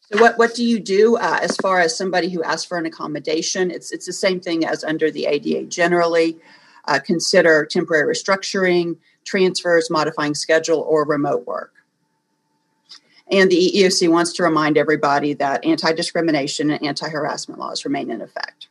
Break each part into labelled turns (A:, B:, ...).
A: So what do you do as far as somebody who asks for an accommodation? It's the same thing as under the ADA generally. Consider temporary restructuring, transfers, modifying schedule, or remote work. And the EEOC wants to remind everybody that anti-discrimination and anti-harassment laws remain in effect.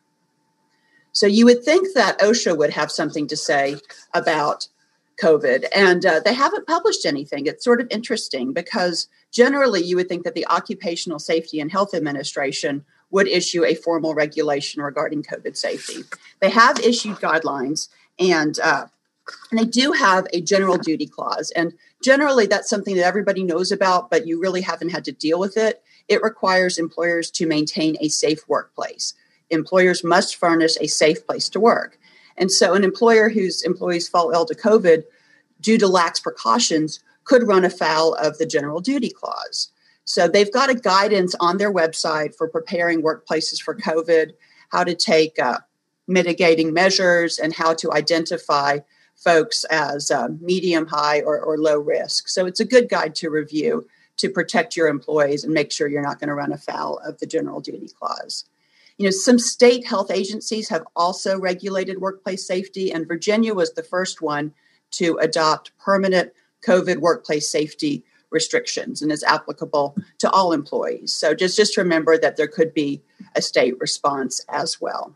A: So you would think that OSHA would have something to say about COVID, and they haven't published anything. It's sort of interesting because generally you would think that the Occupational Safety and Health Administration would issue a formal regulation regarding COVID safety. They have issued guidelines, and they do have a general duty clause. And generally that's something that everybody knows about, but you really haven't had to deal with it. It requires employers to maintain a safe workplace. Employers must furnish a safe place to work. And so an employer whose employees fall ill to COVID due to lax precautions could run afoul of the general duty clause. So they've got a guidance on their website for preparing workplaces for COVID, how to take mitigating measures, and how to identify folks as medium, high, or low risk. So it's a good guide to review to protect your employees and make sure you're not going to run afoul of the general duty clause. You know, some state health agencies have also regulated workplace safety, and Virginia was the first one to adopt permanent COVID workplace safety restrictions and is applicable to all employees. So just remember that there could be a state response as well.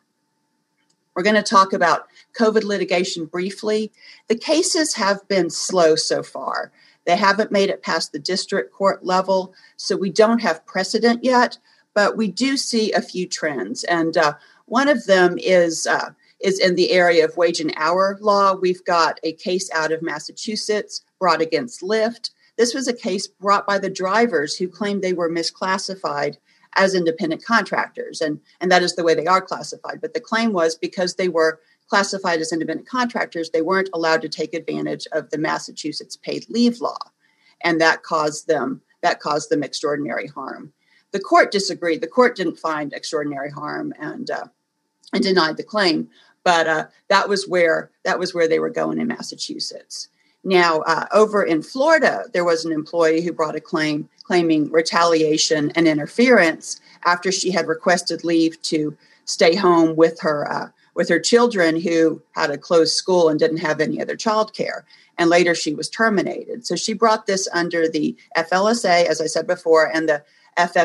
A: We're going to talk about COVID litigation briefly. The cases have been slow so far. They haven't made it past the district court level, so we don't have precedent yet, but we do see a few trends. And one of them is in the area of wage and hour law. We've got a case out of Massachusetts brought against Lyft. This was a case brought by the drivers who claimed they were misclassified as independent contractors, and that is the way they are classified. But the claim was because they were classified as independent contractors, they weren't allowed to take advantage of the Massachusetts paid leave law, and that caused them extraordinary harm. The court disagreed. The court didn't find extraordinary harm and denied the claim, but that was where they were going in Massachusetts. Now, over in Florida, there was an employee who brought a claim claiming retaliation and interference after she had requested leave to stay home with her children who had a closed school and didn't have any other childcare. And later she was terminated. So she brought this under the FLSA, as I said before, and the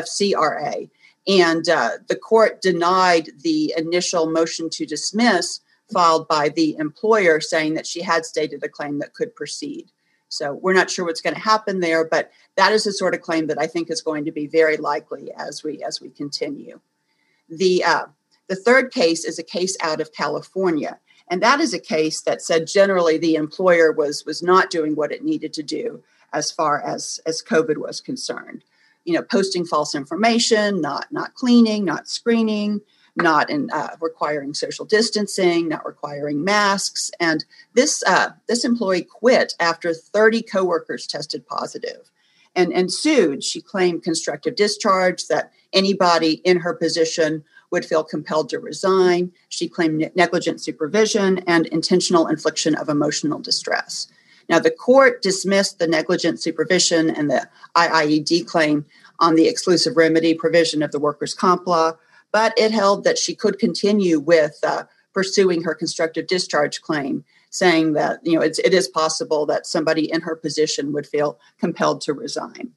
A: FFCRA. And the court denied the initial motion to dismiss filed by the employer, saying that she had stated a claim that could proceed. So we're not sure what's going to happen there, but that is the sort of claim that I think is going to be very likely as we continue. The third case is a case out of California, and that is a case that said generally the employer was not doing what it needed to do as far as COVID was concerned. You know, posting false information, not cleaning, not screening, not requiring social distancing, not requiring masks. And this employee quit after 30 coworkers tested positive and sued. She claimed constructive discharge, that anybody in her position would feel compelled to resign. She claimed negligent supervision and intentional infliction of emotional distress. Now, the court dismissed the negligent supervision and the IIED claim on the exclusive remedy provision of the workers' comp law, but it held that she could continue with pursuing her constructive discharge claim, saying that it is possible that somebody in her position would feel compelled to resign.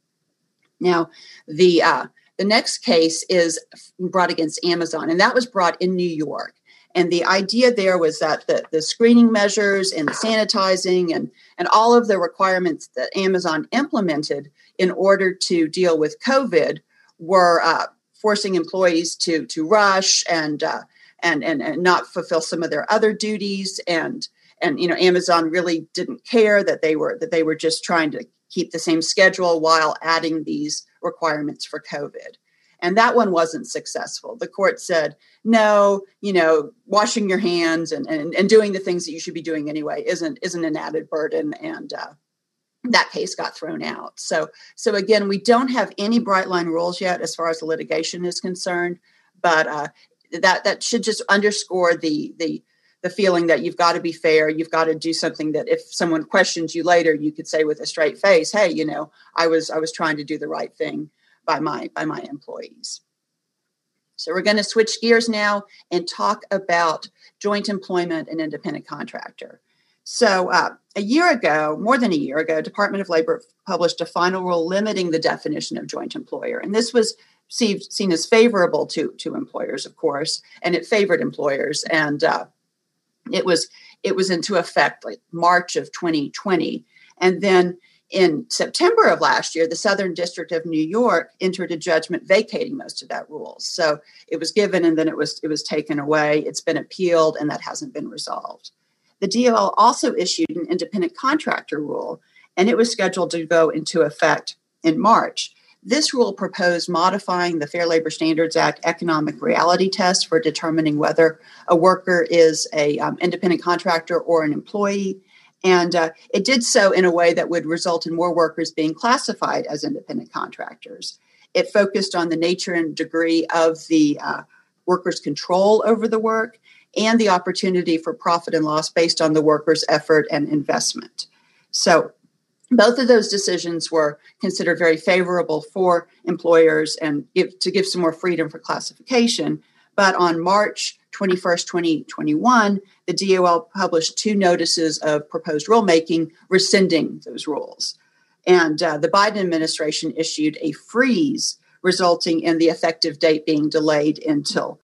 A: Now, the next case is brought against Amazon, and that was brought in New York. And the idea there was that the screening measures and the sanitizing and all of the requirements that Amazon implemented in order to deal with COVID were forcing employees to rush and not fulfill some of their other duties. And Amazon really didn't care that they were just trying to keep the same schedule while adding these requirements for COVID. And that one wasn't successful. The court said, no, washing your hands and doing the things that you should be doing anyway isn't an added burden. And that case got thrown out. So again, we don't have any bright line rules yet as far as the litigation is concerned, but that should just underscore the feeling that you've got to be fair. You've got to do something that if someone questions you later, you could say with a straight face, hey, I was trying to do the right thing by my employees. So we're going to switch gears now and talk about joint employment and independent contractor. So a year ago, more than a year ago, Department of Labor published a final rule limiting the definition of joint employer. And this was seen as favorable to employers, of course, and it favored employers. And it was into effect like March of 2020. And then in September of last year, the Southern District of New York entered a judgment vacating most of that rule. So it was given and then it was taken away. It's been appealed and that hasn't been resolved. The DOL also issued an independent contractor rule, and it was scheduled to go into effect in March. This rule proposed modifying the Fair Labor Standards Act economic reality test for determining whether a worker is an independent contractor or an employee. And it did so in a way that would result in more workers being classified as independent contractors. It focused on the nature and degree of the worker's control over the work and the opportunity for profit and loss based on the worker's effort and investment. So both of those decisions were considered very favorable for employers and to give some more freedom for classification. But on March 21st, 2021, the DOL published 2 notices of proposed rulemaking rescinding those rules. And the Biden administration issued a freeze, resulting in the effective date being delayed until